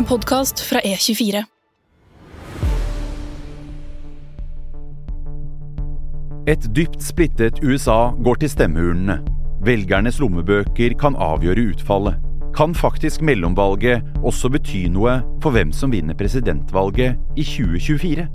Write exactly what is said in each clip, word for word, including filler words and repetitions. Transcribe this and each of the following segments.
podcast fra E tjuefire. Et dypt splittet U S A går til stemmeurnene. Velgernes lommebøker kan avgjøre utfallet. Kan faktisk mellomvalget også bety noe for hvem som vinner presidentvalget i tjue tjuefire?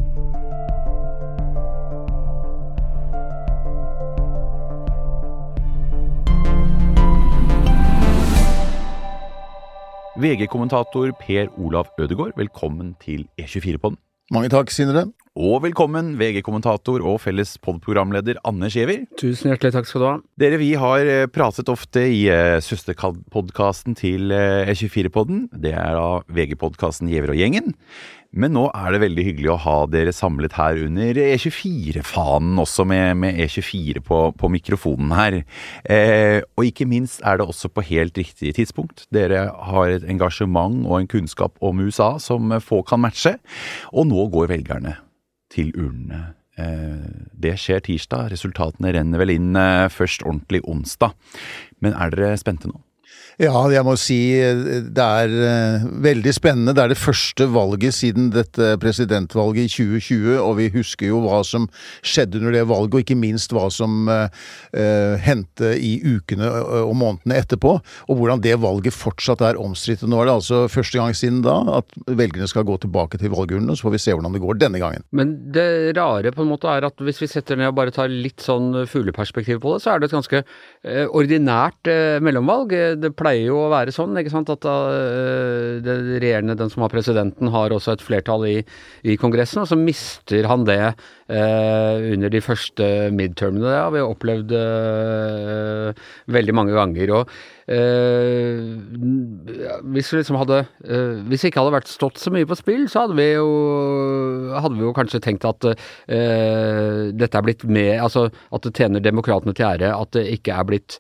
V G-kommentator Per Olav Ødegård, velkommen til E tjuefire-podden. Mange takk, Sindre. Og velkommen V G-kommentator og felles poddprogramleder Anne Skjever. Tusen hjertelig takk skal du ha. Dere, vi har pratet ofte i uh, søsterpodcasten til uh, E tjuefire-podden. Det er da V G-podcasten Gjever og gjengen. Men nå er det veldig hyggelig å ha dere samlet her under E tjuefire-fanen også med, med E tjuefire på, på mikrofonen her. Eh, og ikke minst er det også på helt riktig tidspunkt. Dere har et engasjement og en kunnskap om U S A som få kan matche. Og nå går velgerne til urnene. Eh, det skjer tirsdag. Resultatene renner vel inn eh, først ordentlig onsdag. Men er dere spente nå? Ja, jeg må si det er uh, veldig spennende. Det er det første valget siden dette presidentvalget i tjue tjue, og vi husker jo hva som skjedde under det valget, og ikke minst hva som uh, uh, hendte i ukene og månedene etterpå, og hvordan det valget fortsatt er omstridt. Nå er det altså første gang siden da at velgerne skal gå tilbake til valgurnene, så får vi se hvordan det går denne gangen. Men det rare på en måte er at hvis vi setter ned og bare tar litt sånn fugleperspektiv på det, så er det et ganske uh, ordinært uh, mellomvalg. Det pleier jo å være sånn, ikke sant, at uh, det regjerende, den som har presidenten, har også et flertall i, i kongressen, og så mister han det uh, under de første midtermene. Det har vi opplevd uh, veldig mange ganger, og uh, hvis vi liksom hadde uh, hvis det ikke hadde vært stått så mye på spill, så hadde vi jo hadde vi jo kanskje tenkt at uh, dette er blitt med, altså at det tjener demokratene til ære, at det ikke er blitt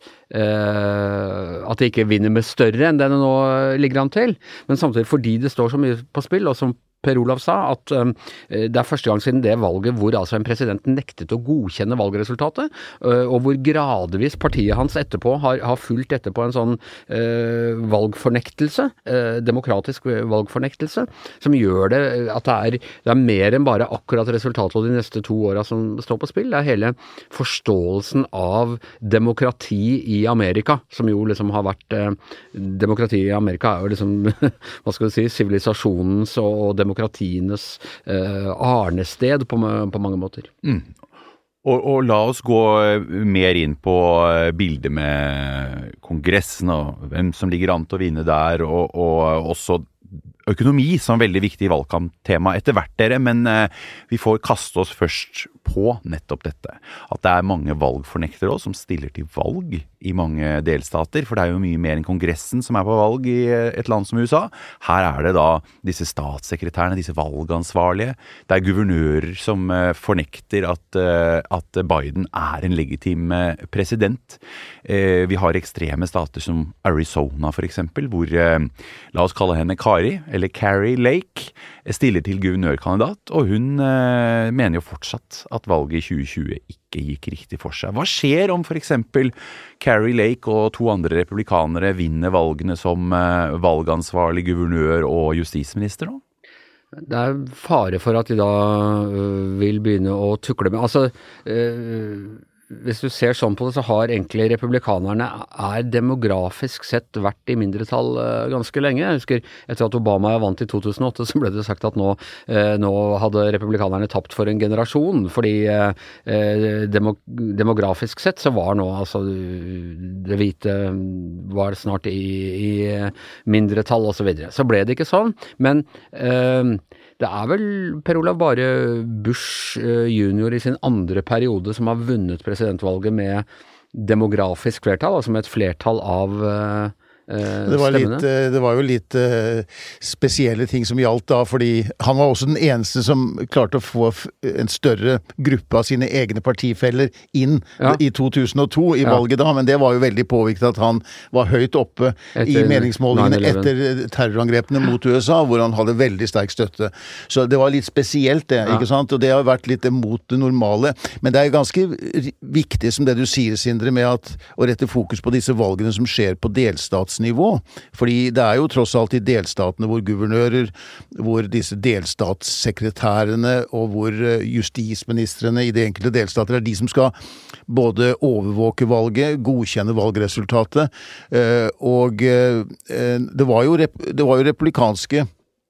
Uh, at det ikke vinner med større enn det det nå ligger an til, men samtidig fordi det står så mye på spill, og som Per Olav sa, at um, det er første gang siden det valget hvor altså en president nektet å godkjenne valgresultatet, uh, og hvor gradvis partiet hans etterpå har, har fulgt etterpå en sånn uh, valgfornektelse, uh, demokratisk valgfornektelse, som gjør det at det er, det er mer enn bare akkurat resultatet av de neste to årene som står på spill. Det er hele forståelsen av demokrati i Amerika, som jo liksom har vært uh, demokrati i Amerika er jo liksom, hva skal du si, sivilisasjonens og demokrati demokratienes eh, arnested på, på mange måter. Mm. Og, og la oss gå mer inn på bildet med kongressen og hvem som ligger an til å vinne der, og, og også økonomi som veldig viktig valgkamptema etter hvert dere, men eh, vi får kaste oss først på nettopp dette. At det er mange valgfornektere også, som stiller til valg i mange delstater, for det er jo mye mer enn kongressen som er på valg i et land som U S A. Her er det da disse statssekretærene, disse valgansvarlige. Det er guvernører som eh, fornekter at, eh, at Biden er en legitim eh, president. Eh, vi har ekstreme stater som Arizona for eksempel, hvor, eh, la oss kalle henne Kari, eller Carrie Lake, stiller til guvernørkandidat, og hun eh, mener jo fortsatt at valget i tjue tjue ikke gikk riktig for seg. Hva skjer om for eksempel Carrie Lake og to andre republikanere vinner valgene som eh, valgansvarlig guvernør og justisminister nå? Det er fare for at de da øh, vil begynne å tukle med, altså øh, hvis du ser sånn på det, så har egentlig republikanerne er demografisk sett vært i mindretall uh, ganske lenge. Jeg husker etter at Obama vant i to tusen og åtte, så ble det sagt at nå, uh, nå hadde republikanerne tapt for en generasjon, fordi uh, demo, demografisk sett så var nå altså det hvite var snart i, i mindretall og så videre. Så ble det ikke sånn, men uh, det er vel, Per Olav, bare Bush uh, junior i sin andre periode som har vunnet presidentvalget med demografisk flertall, altså med et flertall av uh, Det var, litt, det var jo litt uh, spesielle ting som gjaldt da, fordi han var også den eneste som klarte å få en større gruppe av sine egne partifeller inn ja. i to tusen og to i ja. valget da, men det var jo veldig påvirket at han var høyt oppe etter i meningsmålingene etter terrorangrepene mot U S A, hvor han hadde veldig sterk støtte. Så det var litt spesielt det, ja. ikke sant? Og det har vært litt mot det normale, men det er ganske viktig som det du sier, Sindre, med at, å rette fokus på disse valgene som skjer på delstats delstatsnivå, fordi det er jo tross alt i delstatene hvor guvernører, hvor disse delstatssekretærene og hvor justisministrene i de enkelte delstater er de som skal både overvåke valget, godkjenne valgresultatet, og det var jo, det var jo republikanske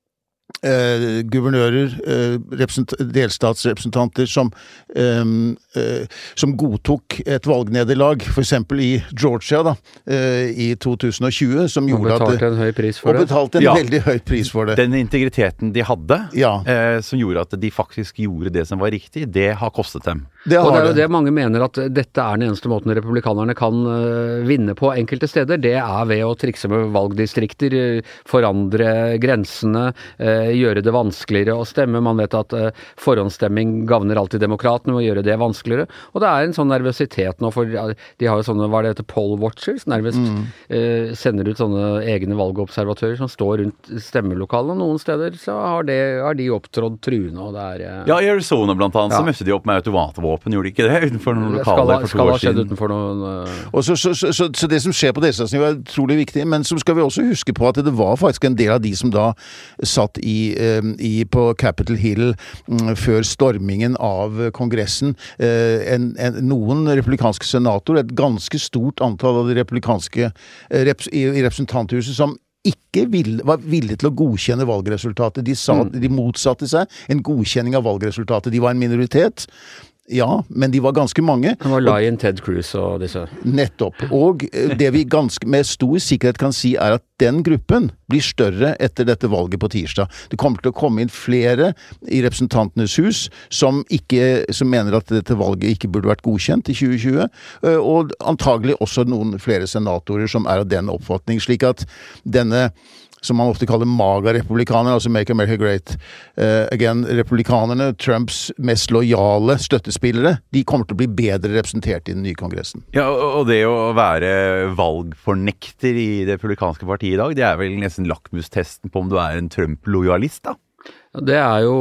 Eh, guvernører, eh, delstatsrepresentanter som, eh, eh, som godtok et valgnederlag, for eksempel i Georgia da, eh, i to tusen og tjue, som gjorde at... Og betalte en høy pris for det. Og betalte en ja, veldig høy pris for det. Den integriteten de hadde, ja. eh, som gjorde at de faktisk gjorde det som var riktig, det har kostet dem. Det og det er jo det mange mener at dette er den eneste måten republikanerne kan uh, vinne på enkelte steder. Det er ved å trikse med valgdistrikter, uh, forandre grensene, uh, gjøre det vanskeligere å stemme. Man vet at uh, forhåndsstemming gavner alltid demokratene og gjøre det vanskeligere. Og det er en sånn nervøsitet nå, for uh, de har jo sånne, hva er det heter, poll watchers, nærmest mm. uh, sender ut sånne egne valgobservatører som står rundt stemmelokalene. Noen steder så har, det, har de opptrådt truende, og det er... Uh, ja, i Arizona blant annet, ja. Så møtte de opp med automatvåpen. Åpen gjorde ikke det utenfor noen lokaler for to år siden. Utenfor noen, uh... og så, så, så, så, så det som skjer på delstatsnivå er utrolig viktig, men så skal vi også huske på at det var faktisk en del av de som da satt i, um, i på Capitol Hill um, før stormingen av Kongressen. Uh, en, en, noen republikanske senatorer, et ganske stort antall av de republikanske uh, rep, i, i representanthuset som ikke vil, var villige til å godkjenne valgresultatet. De, sa, mm. de motsatte seg en godkjenning av valgresultatet. De var en minoritet. Ja, men de var ganske mange. Det var Lion, Ted Cruz og disse. Nettopp. Og det vi ganske, med stor sikkerhet kan si er at den gruppen blir større etter dette valget på tirsdag. Det kommer til å komme inn flere i representantenes hus som, ikke, som mener at dette valget ikke burde vært godkjent i tjue tjue, og antagelig også noen flere senatorer som er av den oppfatning, slik at denne som man ofte kaller MAGA-republikanere, altså Make America Great uh, Again, republikanerne, Trumps mest lojale støttespillere, de kommer til å bli bedre representert i den nye kongressen. Ja, og det å være valgfornekter i det republikanske partiet i dag, det er vel nesten lakmustesten på om du er en Trump-lojalist da? Det er jo,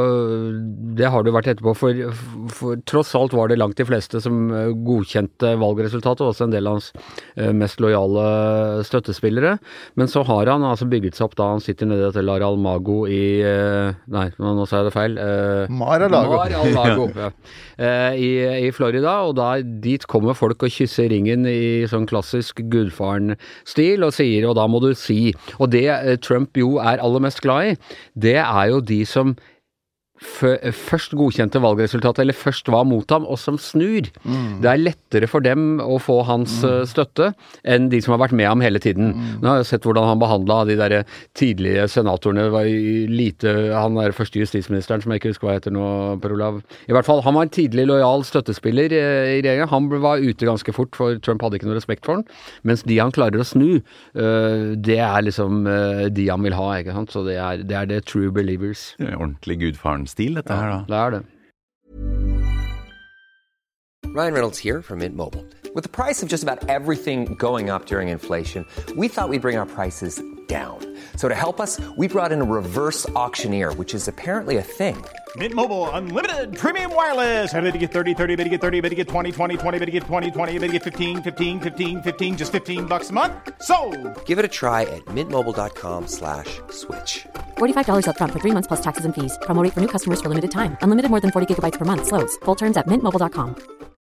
det har det vært etterpå, for, for tross alt var det langt de fleste som godkjente valgresultatet, også en del av hans mest lojale støttespillere, men så har han altså bygget seg opp da han sitter nede til Mar-a-Lago i, nei, nå sa jeg det feil, Mar-a-Lago, Mar-a-Lago ja. I, i Florida, og da dit kommer folk og kysser ringen i sånn klassisk gudfaren-stil og sier, og da må du si, og det Trump jo er aller mest glad i, det er jo de som først godkjente valgresultatet, eller først var mot ham, og som snur. Mm. Det er lettere for dem å få hans mm. støtte enn de som har vært med ham hele tiden. Mm. Nå har jeg sett hvordan han behandlet de der tidlige senatorene, var lite, han er første justisministeren, som jeg ikke husker hva heter nå, Per Olav. I hvert fall, han var en tidlig lojal støttespiller i regjeringen. Han var ute ganske fort, for Trump hadde ikke noe respekt for han, mens de han klarer å snu, det er liksom de han vil ha, ikke sant? Så det er det, er det true believers. Det er ordentlig gudfaren stil, dette her da. Det er det. Ryan Reynolds here from Mint Mobile. With the price of just about everything going up during inflation, we thought we'd bring our prices down. So to help us, we brought in a reverse auctioneer, which is apparently a thing. Mint Mobile Unlimited Premium Wireless. How to get thirty, thirty, how to get thirty, how to get twenty, twenty, twenty, how to get twenty, twenty, how to get fifteen, fifteen, fifteen, fifteen, just fifteen bucks a month? Sold! Give it a try at mintmobile.com slash switch. forty-five dollars up front for three months plus taxes and fees. Promo rate for new customers for limited time. Unlimited more than forty gigabytes per month. Slows full terms at mint mobile dot com.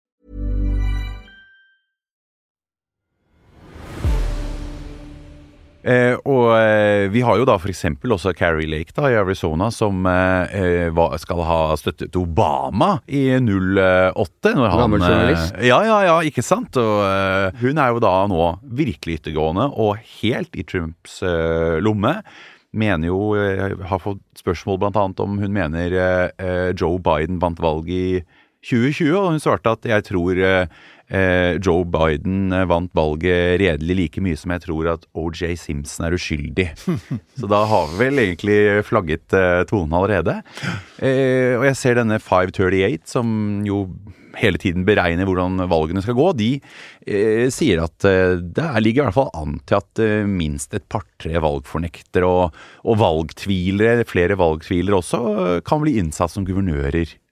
Eh, og eh, vi har jo da for eksempel også Carrie Lake da i Arizona som eh, var, skal ha støttet Obama i null åtte når han, eh, ja, ja, ja, ikke sant og eh, hun er jo da nå virkelig yttergående og helt i Trumps eh, lomme mener jo, eh, har fått spørsmål blant annet om hun mener eh, Joe Biden vant valg i tjue tjue, og hun svarte at jeg tror eh, Joe Biden vant valget redelig like mye som jeg tror at O J Simpson er uskyldig. Så da har vi vel egentlig flagget uh, tonen allerede. Uh, og jeg ser denne five thirty-eight som jo hele tiden beregner hvordan valgene skal gå. De uh, sier at uh, det ligger i hvert fall an til at uh, minst et par-tre valgfornektere og, og valgtvilere, flere valgtvilere også, uh, kan bli innsatt som guvernører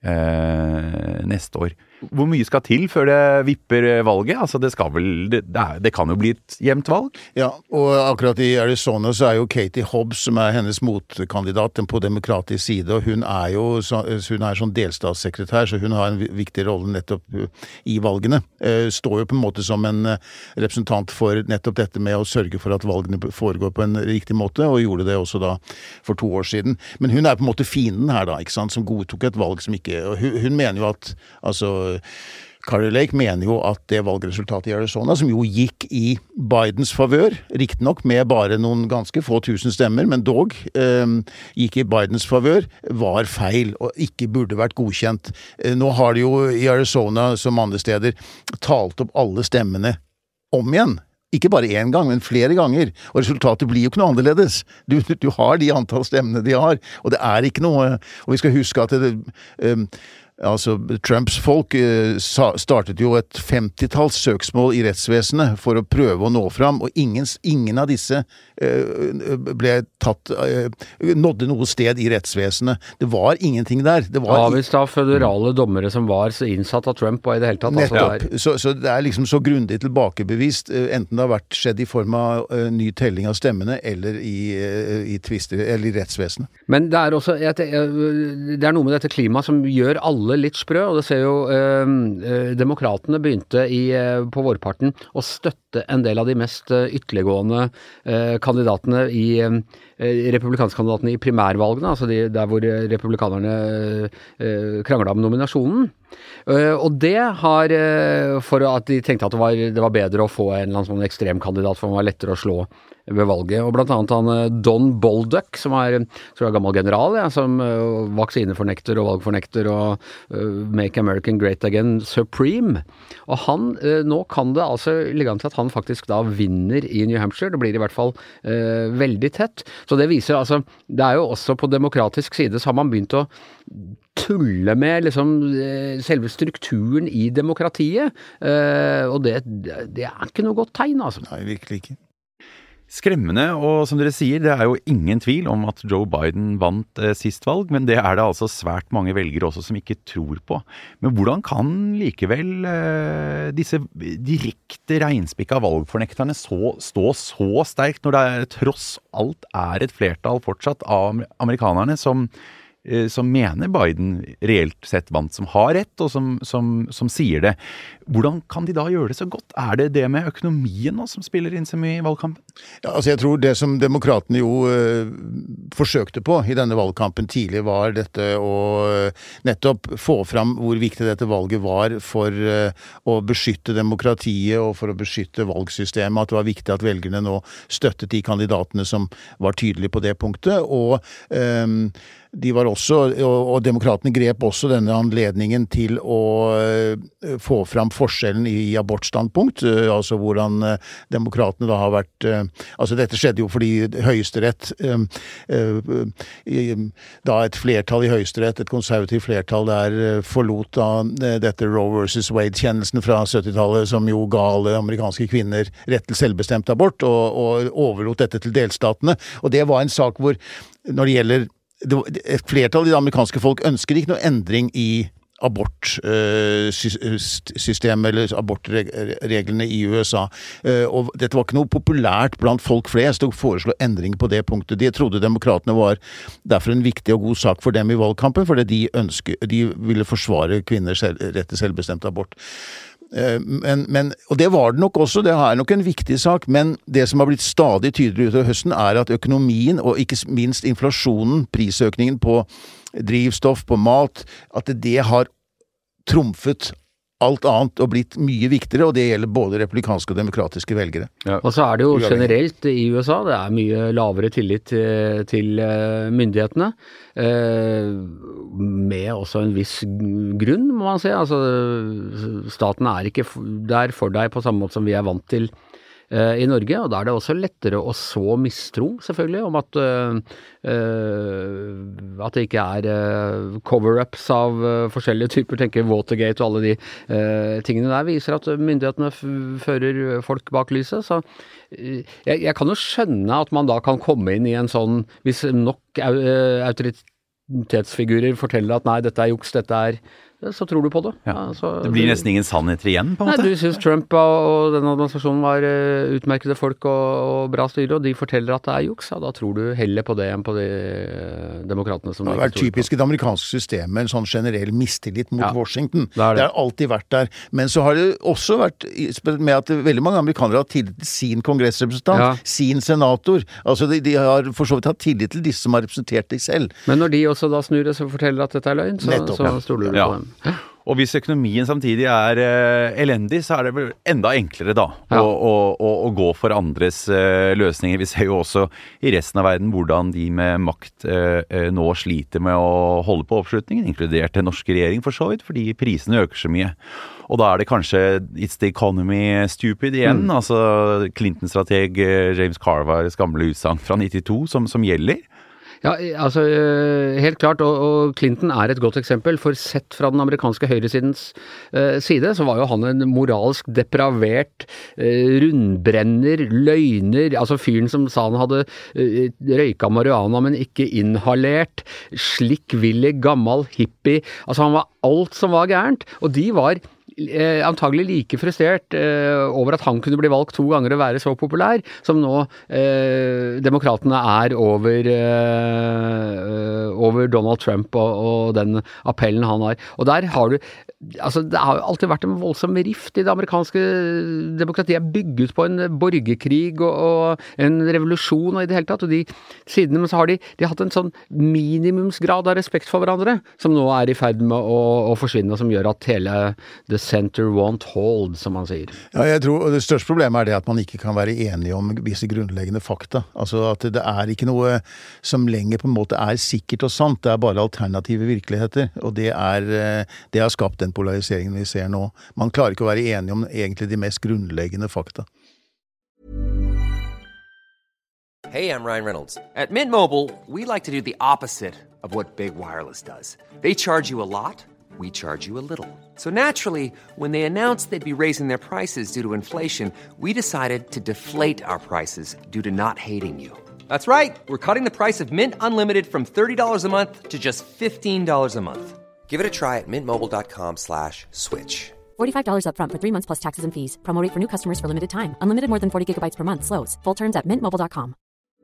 eh, neste år. Hvor mye skal til før det vipper valget? Altså det skal vel, det, det, er, det kan jo bli et jevnt valg? Ja, og akkurat i Arizona så er jo Katie Hobbs, som er hennes motkandidat på demokratisk side, og hun er jo hun er sånn delstatssekretær, så hun har en viktig rolle nettopp i valgene. Står jo på en måte som en representant for nettopp dette med å sørge for at valgene foregår på en riktig måte, og gjorde det også da for to år siden. Men hun er på en måte fienden her da, ikke sant, som godtok et valg som ikke, og hun, hun mener jo at, altså Kari Lake mener jo at det valgresultatet i Arizona, som jo gikk i Bidens favør, riktig nok med bare noen ganske få tusen stemmer, men dog eh, gikk i Bidens favør, var feil og ikke burde vært godkjent. Eh, nå har de jo i Arizona, som andre steder, talt opp alle stemmene om igjen. Ikke bare én gang, men flere ganger. Og resultatet blir jo ikke noe annerledes. Du, du har de antall stemmene de har, og det er ikke noe. Og vi skal huske at det um, Altså, Trumps folk eh, startet jo et femtitalls søksmål i rettsvesenet for å prøve å nå fram, og ingen, ingen av disse eh, ble tatt, eh, nådde noe sted i rettsvesenet. Det var ingenting der. Det var avvist av føderale dommere som var så innsatt av Trump og i det hele tatt. Nettopp. Altså, så, så det er liksom så grundig tilbakebevist, enten det har vært skjedd i form av uh, ny telling av stemmene, eller i, uh, i tvister, eller i rettsvesenet. Men det er også, jeg, det er noe med dette klimaet som gjør alle litt sprø, og det ser jo eh, demokratene begynte i, eh, på vårparten å støtte en del av de mest eh, ytterliggående eh, kandidatene i eh, republikanskandidatene i primærvalgene, altså de, der hvor republikanerne eh, kranglet om nominasjonen. Uh, og det har, uh, for at de tenkte at det var, det var bedre å få en eller annen sånn ekstremkandidat, for han var lettere å slå ved valget. Og blant annet han uh, Don Bolduc, som er, tror jeg er gammel general, ja, som uh, vaksinefornekter og valgfornekter og uh, Make American Great Again Supreme. Og han, uh, nå kan det altså ligge an til at han faktisk da vinner i New Hampshire. Det blir i hvert fall uh, veldig tett. Så det viser altså, det er jo også på demokratisk side så har man begynt å tulle med liksom selve strukturen i demokratiet, uh, og det, det er ikke noe godt tegn, altså. Nei, virkelig ikke. Skremmende, og som dere sier, det er jo ingen tvil om at Joe Biden vant eh, sist valg, men det er det altså svært mange velgere også som ikke tror på. Men hvordan kan likevel eh, disse direkte regnspikka valgfornekterne så, stå så sterkt når det er, tross alt er et flertall fortsatt av amerikanerne som som mener Biden reelt sett vant, som har rett, og som, som, som sier det. Hvordan kan de da gjøre det så godt? Er det det med økonomien nå som spiller inn så mye i valgkampen? Ja, altså jeg tror det som demokratene jo øh, forsøkte på i denne valgkampen tidlig var dette å øh, nettopp få fram hvor viktig dette valget var for øh, å beskytte demokratiet og for å beskytte valgsystemet, at det var viktig at velgerne nå støttet de kandidatene som var tydelige på det punktet, og øh, de var også, og, og demokratene grep også denne anledningen til å uh, få fram forskjellen i, i abortstandpunkt, uh, altså hvordan uh, demokratene da har vært, uh, altså dette skjedde jo fordi Høyesterett, uh, uh, uh, da et flertall i Høyesterett, et konservativt flertall der uh, forlot da uh, dette Roe versus Wade-kjennelsen fra syttitallet, som jo ga alle amerikanske kvinner rett til selvbestemt abort, og, og overlot dette til delstatene, og det var en sak hvor, når det gjelder et flertall i det amerikanske folk ønsker ikke noe endring i abortsystemet eller abortreglene i U S A. Og dette var ikke noe populært blant folk flest å foreslå endring på det punktet. Det trodde demokratene var derfor en viktig og god sak for dem i valgkampen, fordi de, ønsker, de ville forsvare kvinners rett til selvbestemt abort. Men, men, og det var det nok også, det er nok en viktig sak, men det som har blitt stadig tydeligere utover høsten er at økonomien, og ikke minst inflasjonen, prisøkningen på drivstoff, på mat, at det har trumfet alt annet og blitt mye viktigere, og det gjelder både republikanske og demokratiske velgere. Ja. Og så er det jo generelt i U S A, det er mye lavere tillit til, til myndighetene, eh, med også en viss grunn, må man si. Altså, staten er ikke der for deg på samme måte som vi er vant til uh, i Norge, og da er det også lettere å så mistro, selvfølgelig, om at, uh, uh, at det ikke er uh, cover-ups av uh, forskjellige typer, tenker Watergate og alle de uh, tingene der, viser at myndighetene f- fører folk bak lyset, så uh, jeg, jeg kan jo skjønne at man da kan komme inn i en sånn, hvis nok uh, autoritet autoritetsfigurer forteller at nei, dette er juks, dette er så tror du på det. Ja. Altså, det blir nesten ingen sannheter igjen, på en måte. Nei, du synes Trump og den administrasjonen var uh, utmerkede folk og, og bra styre, og de forteller at det er juks, ja, da tror du heller på det enn på de uh, demokratene som det har vært typisk i det amerikanske systemet, en sånn generell mistillit mot ja, Washington. Det, det. det har alltid vært der. Men så har det også vært med at veldig mange amerikanere har tillit til sin kongressrepresentant, ja. sin senator. Altså, de, de har for så vidt hatt tillit til disse som har representert de selv. Men når de også da snur det, så forteller at dette er løgn, så, Nettopp, så ja. stoler du ja. på dem. Og hvis økonomien samtidig er eh, elendig, så er det vel enda enklere da ja. å, å, å, å gå for andres eh, løsninger. Vi ser jo også i resten av verden hvordan de med makt eh, nå sliter med å holde på oppslutningen, inkludert den norske regjering for så vidt, fordi prisene øker så mye. Og da er det kanskje it's the economy stupid igjen, mm. altså Clinton-strateg James Carvers gamle utsagn fra nittito som, som gjelder. Ja, altså helt klart, og, og Clinton er et godt eksempel, for sett fra den amerikanske høyresidens uh, side, så var jo han en moralsk depravert, uh, rundbrenner, løgner, altså fyren som sa han hadde uh, røyka marihuana, men ikke inhalert, slikkvillig, gammel hippie, altså han var alt som var gærent, og de var Eh, antagelig like frustrert eh, over at han kunne bli valgt to ganger og være så populær som nå eh, demokratene er over, eh, over Donald Trump og, og den appellen han har. Og der har du, altså det har jo alltid vært en voldsom rift i det amerikanske demokratiet, bygget på en borgerkrig og, og en revolusjon og i det hele tatt, og de sidene, men så har de, de har hatt en sånn minimumsgrad av respekt for hverandre, som nå er i ferd med å, å forsvinne, som gjør at hele det center won't hold, som man sier. Ja, jeg tror, og det største problemet er det at man ikke kan være enige om visse grunnleggende fakta. Altså at det er ikke noe som lenger på en måte er sikkert og sant, det er bare alternative virkeligheter, og det er, det har skapt den polariseringen vi ser nå. Man klarer ikke å være enige om egentlig de mest grunnleggende fakta. Hey, I'm Ryan Reynolds. At Mint Mobile, we like to do the opposite of what Big Wireless does. They charge you a lot. We charge you a little. So naturally, when they announced they'd be raising their prices due to inflation, we decided to deflate our prices due to not hating you. That's right. We're cutting the price of Mint Unlimited from thirty dollars a month to just fifteen dollars a month. Give it a try at mintmobile.com slash switch. forty-five dollars up front for three months plus taxes and fees. Promo rate for new customers for limited time. Unlimited more than forty gigabytes per month. Slows full terms at mint mobile dot com.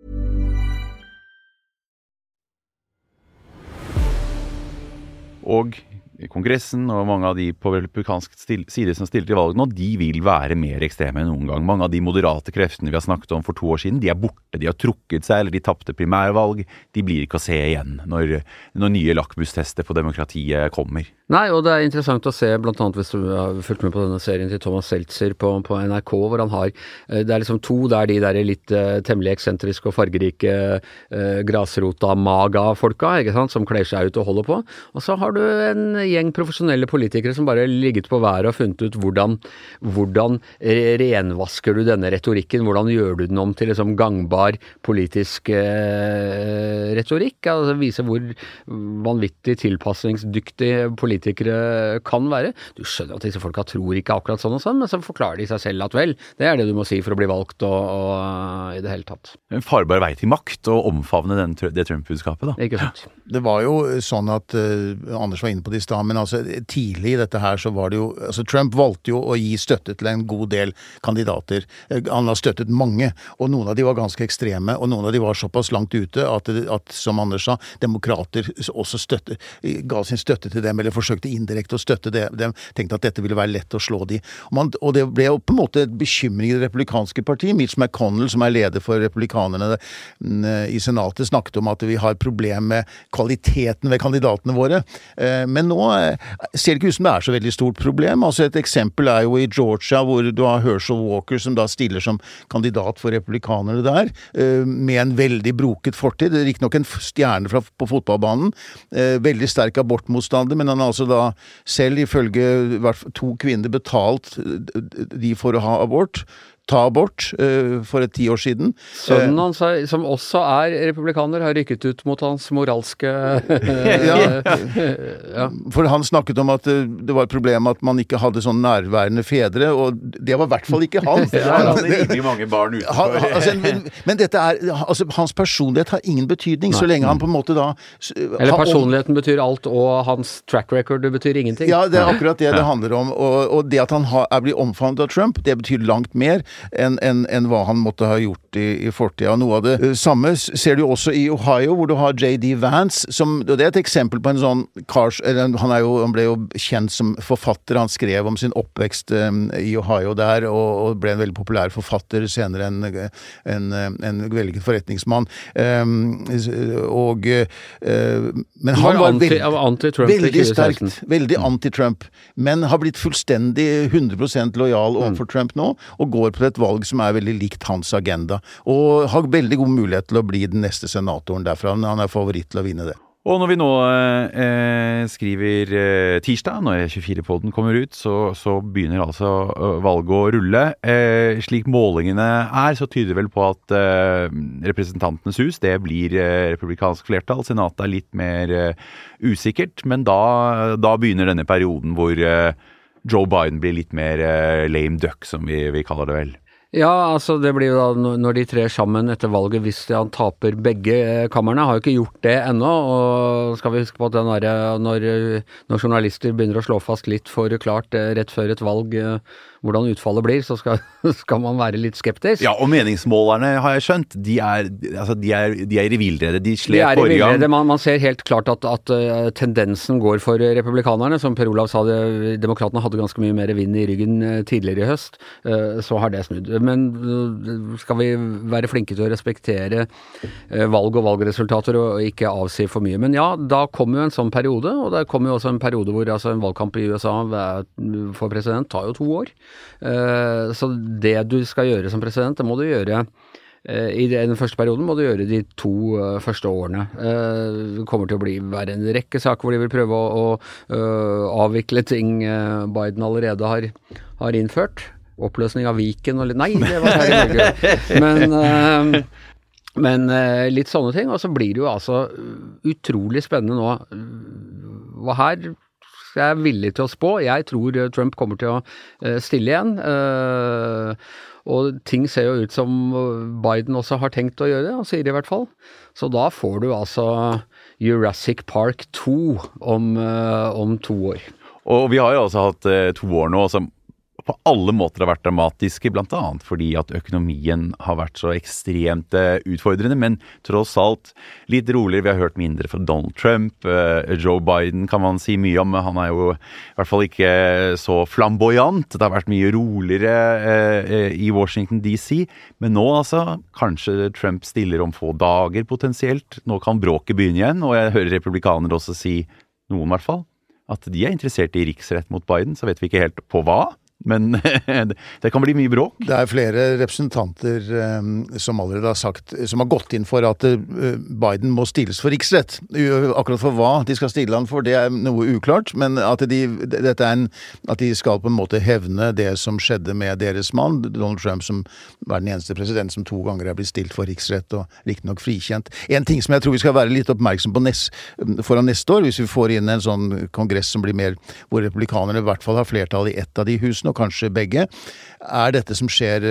Og Kongressen og mange av de på republikansk side som stiller til valg nå, de vil være mer ekstreme enn noen gang. Mange av de moderate kreftene vi har snakket om for to år siden, de er borte, de har trukket seg, eller de tappte primærvalg. De blir ikke å se igjen når, når nye lakmustester på demokratiet kommer. Nei, og det er interessant å se, blant annet hvis du har fulgt med på denne serien til Thomas Seltzer på, på N R K, hvor han har, det er liksom to, det er de der litt uh, temmelig eksentriske og fargerike uh, grasrota-maga-folka, ikke sant, som kler seg ut og holder på. Og så har du en gjeng profesjonelle politikere som bare ligget på været og funnet ut hvordan, hvordan renvasker du denne retorikken, hvordan gjør du den om til liksom gangbar politisk uh, retorikk, altså vise hvor vanvittig tilpassingsdyktig politikere kan være. Du skjønner at disse folka tror ikke akkurat sånn og sånn, men så forklarer de seg selv at vel, det er det du må si for å bli valgt og, og i det hele tatt. En farbar vei til makt å omfavne den, det Trump-budskapet da. Ikke sant. Det var jo sånn at uh, Anders var inne på det i stad, men altså tidlig i dette her så var det jo, altså Trump valgte jo å gi støtte til en god del kandidater. Han har støttet mange, og noen av de var ganske ekstreme, og noen av de var såpass langt ute at, at som Anders sa, demokrater også støtte, ga sin støtte til dem, eller forsøkte indirekte å støtte det. De tenkte at dette ville være lett å slå de. Og, man, og det ble jo på en måte et bekymring i det republikanske partiet. Mitch McConnell, som er leder for republikanerne i senatet, snakket om at vi har problem med kvaliteten ved kandidatene våre. Men nå ser det ikke ut som det er så veldig stort problem. Altså et eksempel er jo i Georgia, hvor du har Herschel Walker, som da stiller som kandidat for republikanerne der, med en veldig broket fortid. Det er ikke nok en stjerne fra, på fotballbanen. Veldig sterk abortmotstander, men han har altså da selv ifølge to kvinner betalt de for å ha abort. ta abort uh, for et ti år siden. Sønnen hans, som også er republikaner, har rykket ut mot hans moralske ja. ja, for han snakket om at det var et problem at man ikke hadde sånn nærværende fedre, og det var i hvert fall ikke han. ja, han hadde rimelig mange barn utenfor. Han, altså, men, men dette er, altså, hans personlighet har ingen betydning, Nei. Så lenge han på en måte da... Eller personligheten betyr alt, og hans track record betyr ingenting. Ja, det er akkurat det det handler om, og, og det at han har, er blitt omfavnet av Trump, det betyr langt mer enn en, en hva han måtte ha gjort i, i fortida. Noe av det uh, samme ser du også i Ohio, hvor du har J D Vance, som, og det er et eksempel på en sånn kars, eller, han, er jo, han ble jo kjent som forfatter, han skrev om sin oppvekst um, i Ohio der, og, og ble en veldig populær forfatter, senere en, en, en veldig forretningsmann. Um, og uh, men han var, var anti, veld, veldig sterkt, veldig anti-Trump, men har blitt fullstendig hundre prosent lojal overfor mm. Trump nå, og går på et valg som er veldig likt hans agenda, og har veldig god mulighet til å bli den neste senatoren derfra. Han er favoritt til å vinne det. Og når vi nå eh, skriver eh, tirsdag, når tjuefire-podden kommer ut, så, så begynner altså valget å rulle. Eh, slik målingene er, så tyder det vel på at eh, representantenes hus, det blir eh, republikansk flertall. Senatet er litt mer eh, usikkert, men da, da begynner denne perioden hvor eh, Joe Biden blir litt mer eh, lame duck, som vi, vi kaller det vel. Ja, altså det blir jo da når de trer sammen etter valget, hvis han taper begge kammerne, har jo ikke gjort det ennå, og skal vi huske på at den der, når, når journalister begynner å slå fast litt for klart rett før et valg hvordan utfallet blir, så skal, skal man være litt skeptisk. Ja, og meningsmålerne har jeg skjønt, de er, altså, de er, de er i villrede, de slet forrige gang. Man, man ser helt klart at, at uh, tendensen går for republikanerne, som Per Olav sa, det, demokratene hadde ganske mye mer vind i ryggen uh, tidligere i høst, uh, så har det snudd. Men uh, skal vi være flinke til å respektere uh, valg og valgresultater og ikke avsi for mye. Men ja, da kommer jo en sånn periode, og det kommer jo også en periode hvor altså, en valgkamp i U S A for president tar jo to år. Uh, så det du skal gjøre som president, det må du gjøre uh, i den første perioden må du gjøre de to uh, første årene. Uh, det kommer til å bli være en rekke saker hvor de vil prøve å, å uh, avvikle ting uh, Biden allerede har, har innført. Oppløsning av Viken og litt, nei, det var her i Norge. Men, uh, men uh, litt sånne ting, og så blir det jo altså utrolig spennende nå. Hva her jeg er villig til å spå. Jeg tror Trump kommer til å uh, stille igjen. Uh, og ting ser jo ut som Biden også har tenkt å gjøre det, han sier det i hvert fall. Så da får du altså Jurassic Park to om, uh, om to år. Og vi har jo altså hatt uh, to år nå som på alle måter har vært dramatiske, blant annet fordi at økonomien har vært så ekstremt uh, utfordrende, men tross alt litt roligere. Vi har hørt mindre fra Donald Trump. Uh, Joe Biden kan man si mye om, han er jo i hvert fall ikke så flamboyant. Det har vært mye roligere uh, i Washington D C, men nå altså, kanskje Trump stiller om få dager potensielt. Nå kan bråket begynne igjen, og jeg hører republikanere også si, noen i hvert fall, at de er interessert i riksrett mot Biden, så vet vi ikke helt på hva. Men det kan bli mye bråk. Det er flere representanter um, som allerede har sagt, som har gått inn for at uh, Biden må stilles for riksrett. Akkurat for hva de skal stille han for, det er noe uklart, men at de, dette er en, at de skal på en måte hevne det som skjedde med deres mann, Donald Trump, som var den eneste president som to ganger er blitt stilt for riksrett og riktig nok frikjent. En ting som jeg tror vi skal være litt oppmerksom på nest, foran neste år, hvis vi får inn en sånn kongress som blir mer, hvor republikanerne i hvert fall har flertall i ett av de husene, og kanskje begge, er dette som skjer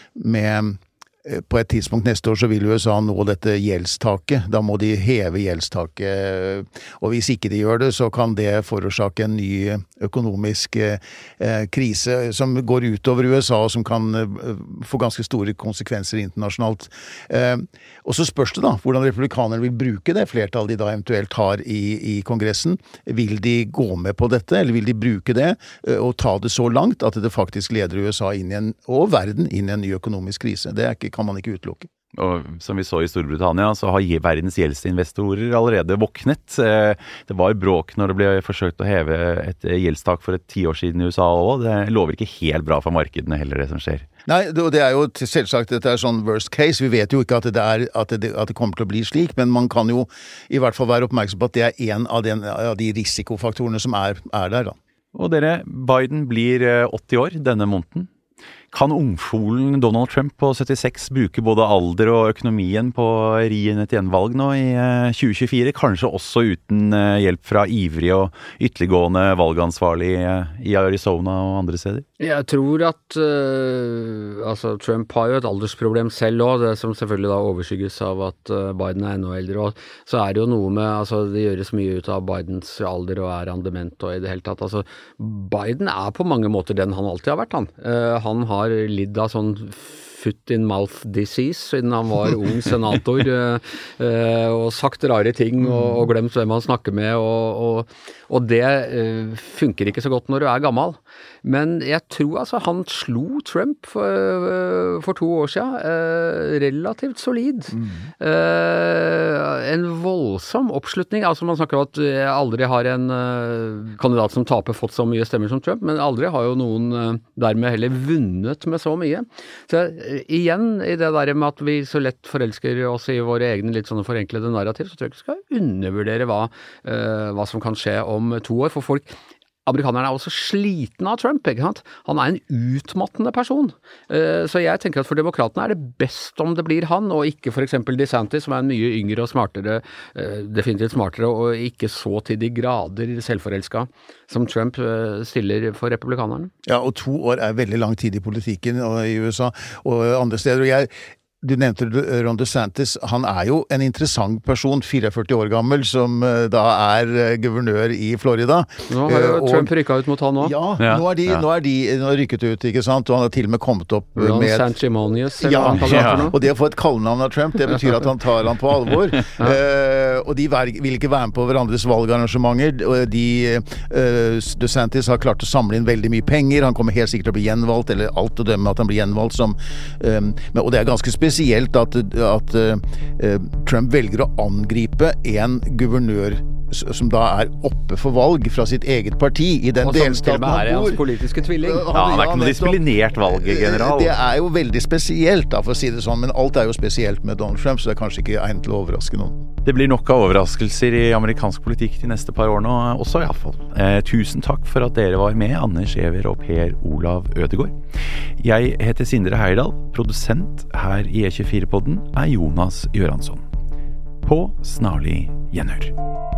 med på et tidspunkt neste år så vil U S A nå dette gjeldstaket. Da må de heve gjeldstaket, og hvis ikke de gjør det, så kan det forårsake en ny økonomisk eh, krise som går utover U S A, og som kan eh, få ganske store konsekvenser internasjonalt. Eh, og så spørs det da, hvordan republikanerne vil bruke det flertallet de da eventuelt har i, i Kongressen. Vil de gå med på dette, eller vil de bruke det eh, og ta det så langt at det faktisk leder U S A inn i en, og verden inn i en ny økonomisk krise? Det er ikke kan man ikke utelukke. Og som vi så i Storbritannia, så har verdens gjeldsinvestorer allerede våknet. Det var bråk når det ble forsøkt å heve et gjeldstak for et ti år siden i U S A også. Det lover ikke helt bra for markedene heller, det som skjer. Nei, det er jo selvsagt, dette er sånn worst case. Vi vet jo ikke at det, er, at det, at det kommer til å bli slik, men man kan jo i hvert fall være oppmerksom på at det er en av, den, av de risikofaktorene som er, er der da. Og dere, Biden blir åtti år denne måneden. Kan ungfolen Donald Trump på syttiseks bruke både alder og økonomien på å ri inn et gjenvalg nå i tjue tjuefire, kanskje også uten hjelp fra ivrig og ytterliggående valgansvarlig i Arizona og andre steder? Jeg tror at uh, altså Trump har jo et aldersproblem selv også, det som selvfølgelig da overskygges av at uh, Biden er enda eldre, og så er det jo noe med, altså det gjøres mye ut av Bidens alder og er han dement og i det hele tatt, altså Biden er på mange måter den han alltid har vært han. Uh, han har har lidd av sånn foot-in-mouth disease siden han var ung senator uh, uh, og sagt rare ting og, og glemt hvem han snakker med og, og, og det uh, funker ikke så godt når du er gammel. Men jeg tror altså han slo Trump for, uh, for to år siden uh, relativt solid. Mm. Uh, en voldsom oppslutning, altså man snakker om at jeg aldri har en uh, kandidat som taper fått så mye stemmer som Trump, men aldri har jo noen uh, dermed heller vunnet med så mye. Så uh, igjen i det der med at vi så lett forelsker oss i våre egne litt sånne forenklede narrativ, så tror jeg ikke vi skal undervurdere hva, uh, hva som kan skje om to år, for folk amerikanerne er også sliten av Trump, ikke sant? Han er en utmattende person. Så jeg tenker at for demokratene er det best om det blir han, og ikke for eksempel DeSantis, som er en mye yngre og smartere, definitivt smartere, og ikke så til de grader selvforelsket som Trump stiller for republikanerne. Ja, og to år er veldig lang tid i politikken og i U S A og andre steder, og jeg Du nevnte Ron DeSantis, han er jo en interessant person, førtifire år gammel, som da er guvernør i Florida. Nå har jo Trump rykket ut mot han nå. Ja, ja, nå er de, ja. nå er de nå er rykket ut, ikke sant? Og han har til og med kommet opp Ron med... Ron Sanctimonious, ja, ja. Og det å få et kallenavn av Trump, det betyr at han tar han på alvor. ja. uh, og de vil ikke være med på hverandres valgarrangementer. De, uh, DeSantis har klart å samle inn veldig mye penger, han kommer helt sikkert til å bli gjenvalgt, eller alt å dømme at han blir gjenvalgt som... Um, men, og det er ganske spesielt. Spesielt at, at uh, Trump velger å angripe en guvernør som da er oppe for valg fra sitt eget parti i den delstaten han bor. Og som til og med er hans politiske tvilling. Ja, han er ikke noe disiplinert valggeneral. Det er jo veldig spesielt, da, for å si det sånn, men alt er jo spesielt med Donald Trump, så det er kanskje ikke egnet til å overraske noen. Det blir nok av overraskelser i amerikansk politikk de neste par årene også, i alle fall. Eh, tusen takk for at dere var med, Anders Giæver og Per Olav Ødegaard. Jeg heter Sindre Heierdal, produsent her i E tjuefire-podden er Jonas Göransson. På snarlig gjenhør.